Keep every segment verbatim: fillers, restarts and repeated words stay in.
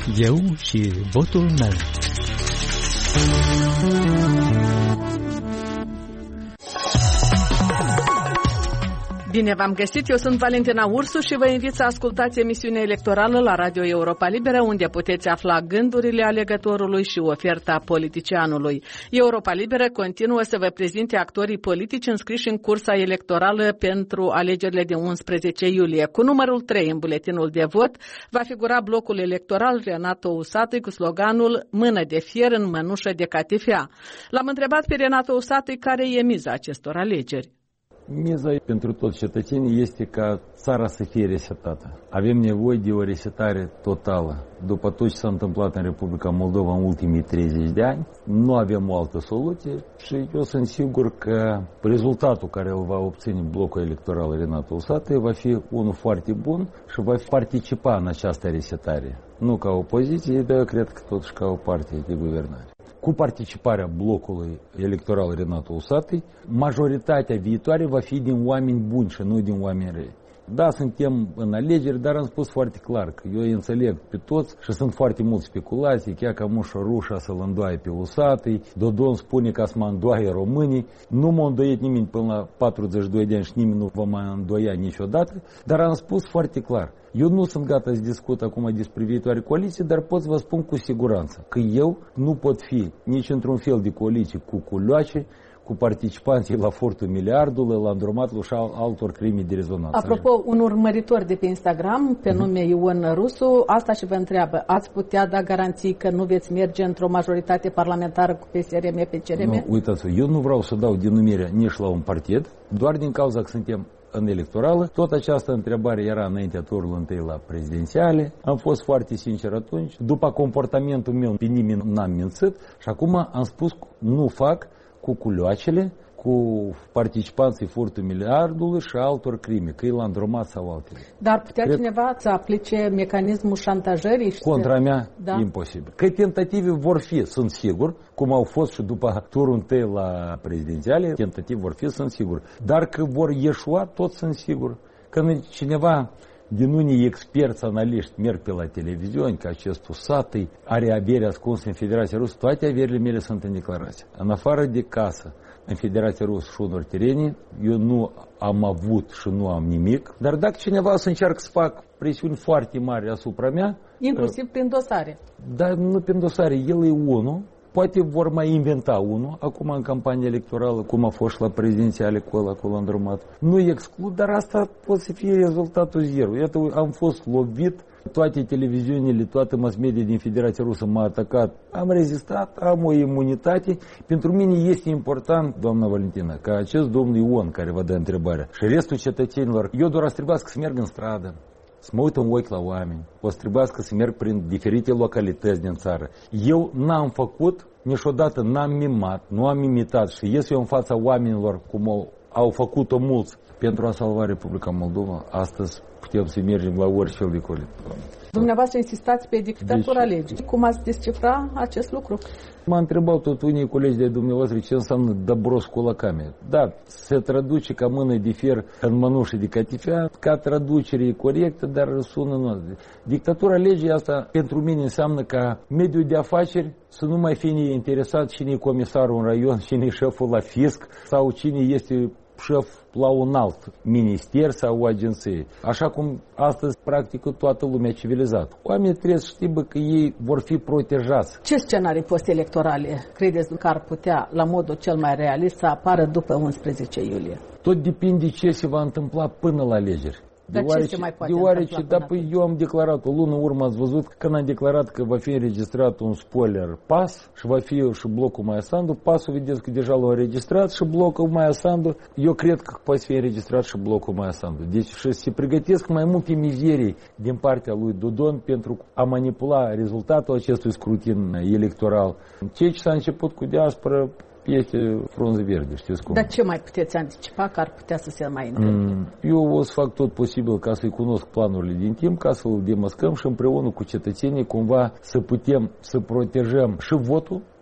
Eu și votul meu. Bine v-am găsit, eu sunt Valentina Ursu și vă invit să ascultați emisiunea electorală la Radio Europa Liberă, unde puteți afla gândurile alegătorului și oferta politicianului. Europa Liberă continuă să vă prezinte actorii politici înscriși în cursa electorală pentru alegerile de unsprezece iulie. Cu numărul trei în buletinul de vot va figura blocul electoral Renato Usatui cu sloganul Mână de fier în mănușă de catifea. L-am întrebat pe Renato Usatui care e miza acestor alegeri. Miza pentru toți cetățenii este ca țara să fie resetată. Avem nevoie de o resetare totală. După tot ce s-a întâmplat în Republica Moldova în ultimii treizeci de ani, nu avem o altă soluție și eu sunt sigur că rezultatul care îl va obține blocul electoral Renato Usatui va fi unul foarte bun și va participa în această resetare. Nu ca opoziție, dar cred că totuși ca o parte de guvernare. Cu participarea blocului electoral Renato Usatui, majoritatea viitoare va fi din oameni buni și nu din oameni răi. Da, suntem în alegeri, dar am spus foarte clar că eu îi înțeleg pe toți și sunt foarte mulți speculații, chiar că mușă rușa să-l îndoaie pe Usatui, Dodon spune că să mă îndoaie românii, nu m-a îndoit nimeni până la patruzeci și doi de ani și nimeni nu va mă îndoia niciodată, dar am spus foarte clar. Eu nu sunt gata să discut acum despre viitoare coaliție, dar pot să vă spun cu siguranță că eu nu pot fi nici într-un fel de coaliție cu culoace, cu participanții la furtul miliardului, la îndrumatul și altor crime de rezonanță. Apropo, un urmăritor de pe Instagram, pe nume Ion Rusu, asta și vă întreabă, ați putea da garanții că nu veți merge într-o majoritate parlamentară cu P S R M, P C R M? Nu, uitați-vă, eu nu vreau să dau denumirea nici la un partid, doar din cauza că suntem în electorală. Tot această întrebare era înaintea turului întâi la prezidențiale. Am fost foarte sincer atunci. După comportamentul meu, pe nimeni n-am mințit și acum am spus nu fac cu culoacele, cu participanții furtul miliardului și altor crime, că el a îndrumat sau altele. Dar putea Cred... cineva să aplice mecanismul șantajării? Contra mea, da? Imposibil. Că tentative vor fi, sunt sigur, cum au fost și după turul întâi la prezidențiale, tentative vor fi, sunt sigur. Dar că vor ieșua, tot sunt sigur. Când cineva din unii experți, analiști, merg pe la televiziuni, că acest Usatui are avere ascunsă în Federația Rusă, toate averile mele sunt în declarație. În afară de casă, în Federația Rusă și unor terene, eu nu am avut și nu am nimic, dar dacă cineva să încearcă să fac presiuni foarte mari asupra mea... Inclusiv prin dosare. Dar nu prin dosare, el e unul. Poate vor mai inventa unul, acum în campanie electorală, cum a fost la prezidențiale cu ăla, acolo îndrumat. Nu exclud, dar asta poate să fie rezultatul zero. Iată, am fost lovit, toate televiziunile, toate mass media din Federația Rusă m-a atacat. Am rezistat, am o imunitate. Pentru mine este important, doamna Valentina, ca acest domnul Ion care vă dă întrebarea și restul cetățenilor, eu doar aș trebui să merg în stradă, să mă uit în ochi la oameni, o să trebuiască să merg prin diferite localități din țară. Eu n-am făcut, niciodată n-am mimat, nu am imitat și ies eu în fața oamenilor cum au făcut-o mulți pentru a salva Republica Moldova. Astăzi putem să mergem la orice fel de colecție. Dumneavoastră insistați pe dictatura deci, legii. Cum ați descifra acest lucru? M-a întrebat tot unii colegi de dumneavoastră ce înseamnă dabros culacame. Da, se traduce ca mână de fier în mănușă de catifea, ca traducere e corectă, dar sună nu. Dictatura legii asta pentru mine înseamnă ca mediul de afaceri să nu mai fie interesat cine e comisarul în raion, cine e șeful la fisc sau cine este șef la un alt minister sau o agenție. Așa cum astăzi practică toată lumea civilizată. Oamenii trebuie să știe că ei vor fi protejați. Ce scenarii post-electorale credeți că ar putea, la modul cel mai realist, să apară după unsprezece iulie? Tot depinde ce se va întâmpla până la alegeri. Dar deoarece, ce se mai poate deoarece da, păi eu am declarat o lună urmă, ați văzut, când am declarat că va fi înregistrat un spoiler pas și va fi și blocul Maia Sandu, pasul vedeți că deja l-au înregistrat și blocul Maia Sandu, eu cred că poate fi înregistrat și blocul Maia Sandu. Deci și se pregătesc mai multe mizerii din partea lui Dodon pentru a manipula rezultatul acestui scrutin electoral. Ceea ce s-a început cu diaspora este frunză verde, știți cum. Dar ce mai puteți anticipa că ar putea să se mai întâmple? Eu o să fac tot posibil ca să-i cunosc planurile din timp, ca să-l demascăm și împreună cu cetățenii cumva să putem să protejăm și votul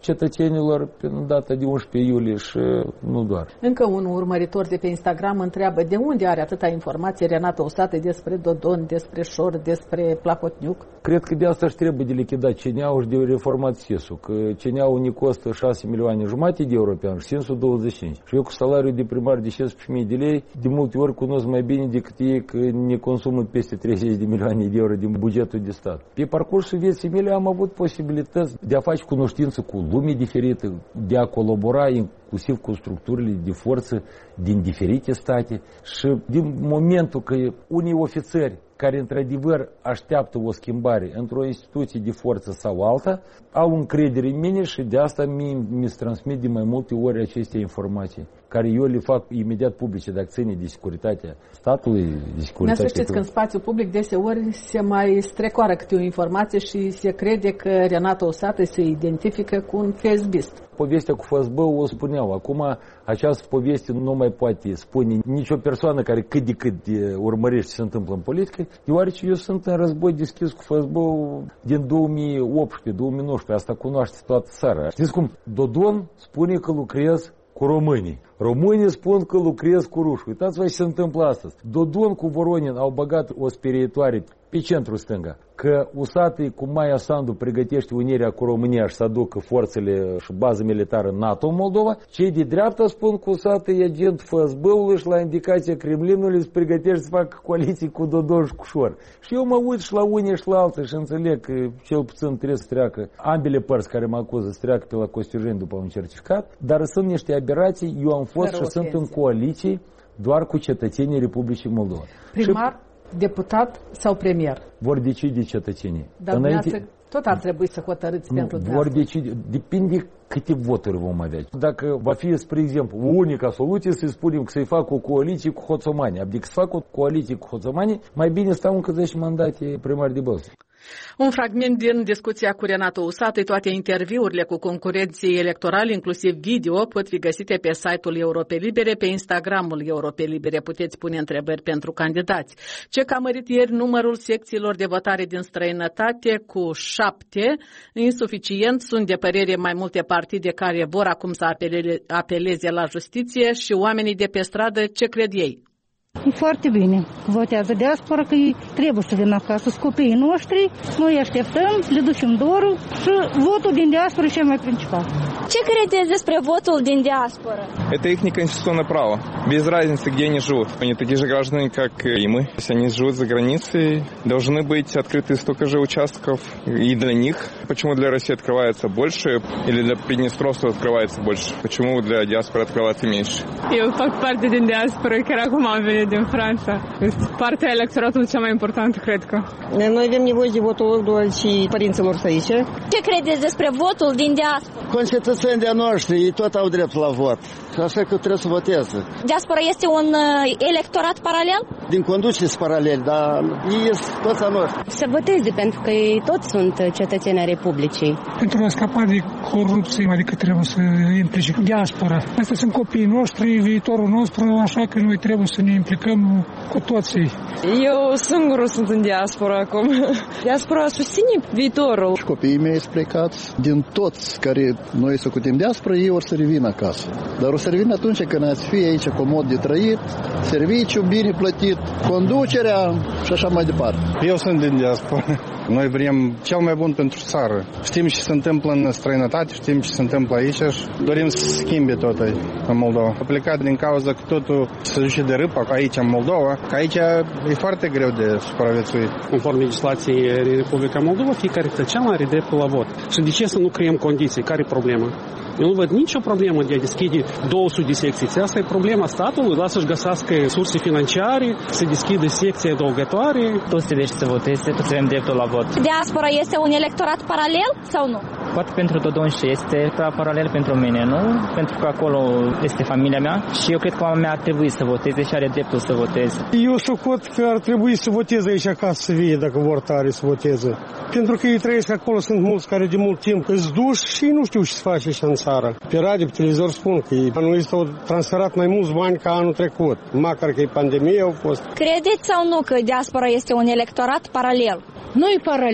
cetățenilor pe data de unsprezece iulie și nu doar. Încă un urmăritor de pe Instagram întreabă de unde are atâta informație Renato Usată despre Dodon, despre Șor, despre Plahotniuc. Cred că de asta își trebuie de lichidat C N A-ul și de reformat S E S-ul, că C N A-ul ne costă șase milioane jumate de euro pe an și S E S-ul douăzeci și cinci. Și eu cu salariul de primar de șaisprezece mii de lei, de multe ori cunosc mai bine decât ei că ne consumă peste treizeci de milioane de euro din bugetul de stat. Pe parcursul vieții mele am avut posibilități de a face cunoștință cu lume diferită, de a colabora inclusiv cu structurile de forță din diferite state și din momentul că unii ofițeri care într-adevăr așteaptă o schimbare într-o instituție de forță sau alta, au încredere în mine și de asta mi, mi se transmit de mai multe ori aceste informații, care eu le fac imediat publice, dacă ține de securitatea statului, de securitatea... Să știți că în spațiu public deseori se mai strecoară câte o informație și se crede că Renato Usată se identifică cu un fezbist. Povestea cu F S B-ul o spuneau. Acum această poveste nu mai poate spune nicio persoană care cât de cât urmărește ce se întâmplă în politică, deoarece eu sunt în război deschis cu F S B-ul din două mii optsprezece două mii nouăsprezece. Asta cunoaște toată țara. Știți cum? Dodon spune că lucrez cu românii. Românii spun că lucrez cu ruși. Uitați-vă ce se întâmplă astăzi. Dodon cu Voronin au băgat o sperietoare pe centru stânga, că Usată cu Maia Sandu pregătește unirea cu România și să aducă forțele și bază militară NATO în Moldova. Cei de dreapta spun că Usată e agent F S B-ului și la indicația Kremlinului se pregătește să facă coaliții cu Dodon și cu Șor. Și eu mă uit și la unii și la alții și înțeleg că cel puțin trebuie să treacă ambele părți care mă acuză să treacă pe la Costijeni după un certificat, dar sunt niște aberații. Eu am fost și sunt în coaliții doar cu cetățenii Republicii Moldova. Primar, și deputat sau premier? Vor decide cetățenii. Dar Înainte... tot ar trebui să hotărâți nu, pentru vor decide, depinde câte voturi vom avea. Dacă va fi, spre exemplu, unica soluție să spunem că să-i fac o coaliție cu hoțomani, adică să fac o coaliție cu hoțomani, mai bine stau încă zece mandate primari de Bălți. Un fragment din discuția cu Renato Usată, toate interviurile cu concurenții electorali, inclusiv video, pot fi găsite pe site-ul Europe Libere, pe Instagramul Europe Libere. Puteți pune întrebări pentru candidați. Ce că a mărit ieri numărul secțiilor de votare din străinătate cu șapte, insuficient, sunt de părere mai multe partide care vor acum să apeleze, apeleze la justiție și oamenii de pe stradă, ce cred ei? E foarte bine. Votează diaspora că ei trebuie să vină acasă. Sunt copiii noștri, noi îi așteptăm, le ducem dorul și votul din diaspora e cel mai principal. Ce credeți despre votul din диаспора? Это их конституционное право. Без разницы, где они живут. Они такие же граждане, как и мы. Если они живут за границей, должны быть открыты столько же участков и для них. Почему для России открывается больше или для Приднестровства открывается больше? Почему для диаспоры открывается меньше? Eu fac parte din diaspora, chiar acum am venit din Franța. Este partea electoratului cea mai importantă, cred că. Noi avem nevoie de votul și părinților aici. Ce credeți despre votul din diaspora? Concetățenii de noștri, ei tot au drept la vot. Așa că trebuie să voteze. Diaspora este un electorat paralel? Din conducere paralel, dar ei sunt toți a noștri. Să voteze, pentru că ei toți sunt cetățeni ai Republicii. Pentru a scapa de corupție, adică trebuie să implice diaspora. Astea sunt copiii noștri, viitorul nostru, așa că noi trebuie să ne implicăm cu toții. Eu singurul sunt în diaspora acum. Diaspora susține viitorul. Și copiii mei sunt plecați din toți care noi să cutim diaspora, ei or să revină acasă. Dar o să revină atunci când ați fi aici comod de trăit, serviciu bine plătit, conducerea și așa mai departe. Eu sunt din diaspora. Noi vrem cel mai bun pentru țară. Știm ce se întâmplă în străinătate, știm ce se întâmplă aici și dorim să schimbe tot în Moldova. A plecat din cauza că totul se duce de râpă aici în Moldova, că aici e foarte greu de supraviețuit. Conform legislației Republica Moldova, fiecare cetățean are dreptul la vot. Și de ce să nu creăm condiții? Care e problema? Eu nu văd nicio problemă de a deschide două sute de secții. Asta e problema statului. Lasă-și găsească surse financiare, să deschidă secții adăugătoare. Toți trebuie să voteze, toți avem dreptul la vot. Diaspora este un electorat paralel sau nu? Poate pentru Dodon și este paralel pentru mine, nu? Pentru că acolo este familia mea și eu cred că mama mea ar trebui să voteze și are dreptul să voteze. Eu socot că ar trebui să voteze aici acasă să vie dacă vor tare să voteze. Pentru că ei trăiesc acolo, sunt mulți care de mult timp îți duși și nu știu ce să faci și în țară. Pe radio, pe televizor spun că anul ăsta au transferat mai mulți bani ca anul trecut. Măcar că e pandemie au fost. Credeți sau nu că diaspora este un electorat paralel? Nu e paralel.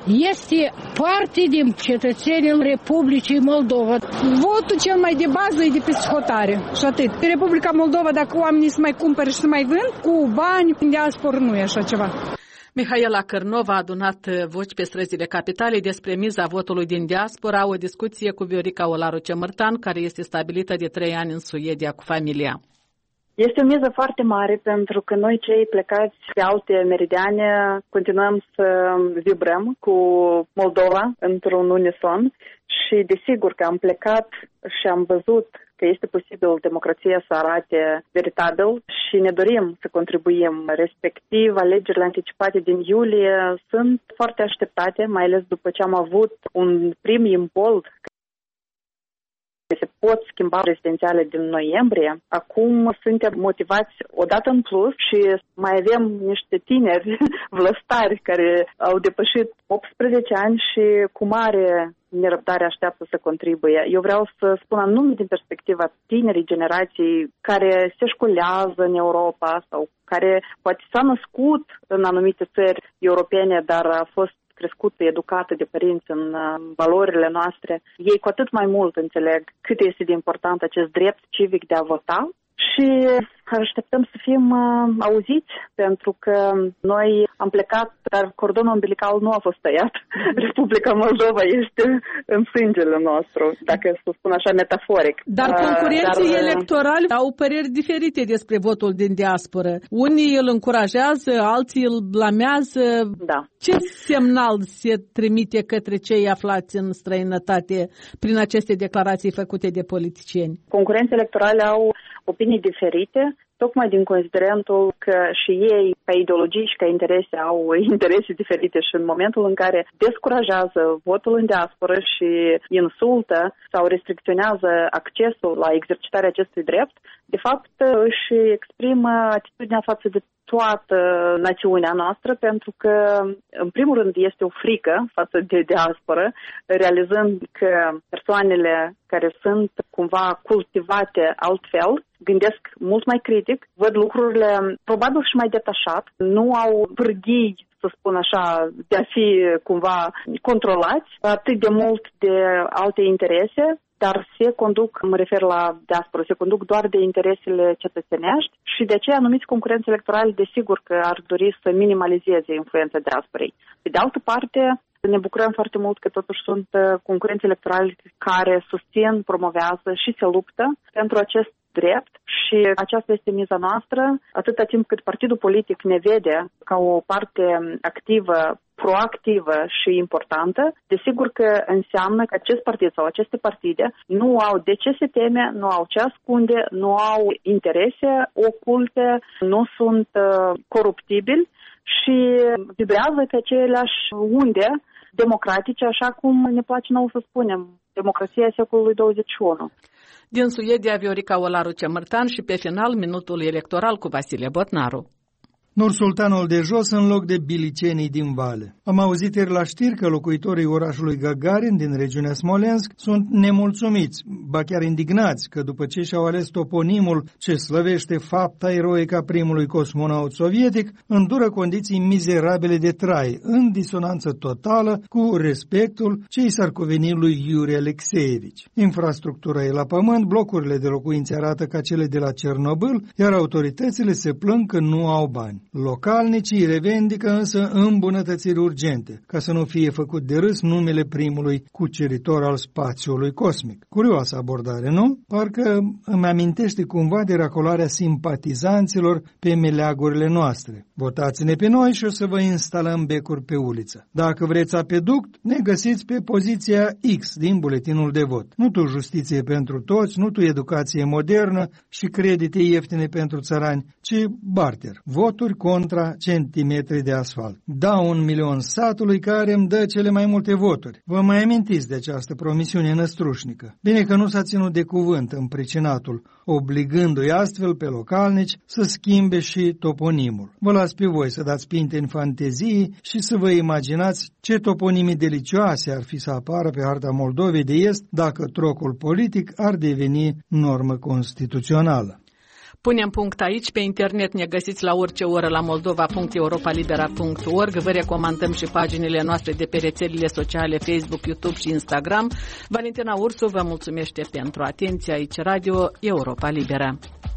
este parte din cetățenii Republicii Moldova. Votul cel mai de bază e de peste hotare și atât. În Republica Moldova, dacă oamenii se mai cumpără și se mai vând, cu bani, în diaspora nu e așa ceva. Mihaela Cârnova a adunat voci pe străzile capitalei despre miza votului din diaspora, o discuție cu Viorica Olaru Cemărtan, care este stabilită de trei ani în Suedia cu familia. Este o miză foarte mare pentru că noi cei plecați pe alte meridiane continuăm să vibrăm cu Moldova într-un unison și desigur că am plecat și am văzut că este posibil democrația să arate veritabil și ne dorim să contribuim, respectiv alegerile anticipate din iulie sunt foarte așteptate, mai ales după ce am avut un prim imbold se pot schimba prezidențiale din noiembrie. Acum suntem motivați odată în plus și mai avem niște tineri vlăstari care au depășit optsprezece ani și cu mare nerăbdare așteaptă să contribuie. Eu vreau să spun anume din perspectiva tinerii generații care se școlează în Europa sau care poate s-a născut în anumite țări europene, dar a fost crescută, educată de părinți în valorile noastre. Ei cu atât mai mult înțeleg cât este de important acest drept civic de a vota și așteptăm să fim uh, auziți, pentru că noi am plecat, dar cordonul umbilical nu a fost tăiat. Republica Moldova este în sângele nostru, dacă să spun așa metaforic. Dar concurenții uh, dar, electorali au păreri diferite despre votul din diasporă. Unii îl încurajează, alții îl blamează. Da. Ce semnal se trimite către cei aflați în străinătate prin aceste declarații făcute de politicieni? Concurenții electorali au opinii diferite, tocmai din considerentul că și ei, ca ideologii și ca interese, au interese diferite și în momentul în care descurajează votul în diasporă și insultă sau restricționează accesul la exercitarea acestui drept, de fapt își exprimă atitudinea față de toată națiunea noastră, pentru că, în primul rând, este o frică față de diasporă, realizând că persoanele care sunt cumva cultivate altfel, gândesc mult mai critic, văd lucrurile probabil și mai detașat, nu au pârghii, să spun așa, de a fi cumva controlați atât de mult de alte interese, dar se conduc, mă refer la diaspora, se conduc doar de interesele cetățenești și de aceea anumiți concurenți electorali, desigur că ar dori să minimalizeze influența diasporei. Pe de altă parte, ne bucurăm foarte mult că totuși sunt concurenți electorali care susțin, promovează și se luptă pentru acest drept și aceasta este miza noastră, atâta timp cât partidul politic ne vede ca o parte activă, proactivă și importantă, desigur că înseamnă că acest partid sau aceste partide nu au de ce se teme, nu au ce ascunde, nu au interese oculte, nu sunt uh, coruptibili și vibrează pe aceleași unde democratice, așa cum ne place nouă să spunem, democrația secolului douăzeci și unu. Din Suedia, Viorica Olaru Cemărtan și pe final minutul electoral cu Vasile Botnaru. Nur-Sultanul de Jos în loc de bilicenii din Vale. Am auzit ieri la știri că locuitorii orașului Gagarin din regiunea Smolensk sunt nemulțumiți, ba chiar indignați, că după ce și-au ales toponimul ce slăvește fapta eroică a primului cosmonaut sovietic, îndură condiții mizerabile de trai, în disonanță totală cu respectul ce i s-ar cuveni lui Iuri Alexeevici. Infrastructura e la pământ, blocurile de locuințe arată ca cele de la Cernobâl, iar autoritățile se plâng că nu au bani. Localnicii revendică însă îmbunătățiri urgente, ca să nu fie făcut de râs numele primului cuceritor al spațiului cosmic. Curioasă abordare, nu? Parcă îmi amintește cumva de racolarea simpatizanților pe meleagurile noastre. Votați-ne pe noi și o să vă instalăm becuri pe uliță. Dacă vreți apeduct, ne găsiți pe poziția X din buletinul de vot. Nu tu justiție pentru toți, nu tu educație modernă și credite ieftine pentru țărani, ci barter. Voturi contra centimetri de asfalt. Dau un milion satului care îmi dă cele mai multe voturi. Vă mai amintiți de această promisiune năstrușnică? Bine că nu s-a ținut de cuvânt în pricinatul, obligându-i astfel pe localnici să schimbe și toponimul. Vă las pe voi să dați pinte în fantezie și să vă imaginați ce toponimii delicioase ar fi să apară pe harta Moldovei de Est dacă trocul politic ar deveni normă constituțională. Punem punct aici. Pe internet ne găsiți la orice oră la moldova punct europa libera punct org. Vă recomandăm și paginile noastre de pe rețelele sociale Facebook, YouTube și Instagram. Valentina Ursu vă mulțumește pentru atenție. Aici Radio Europa Liberă.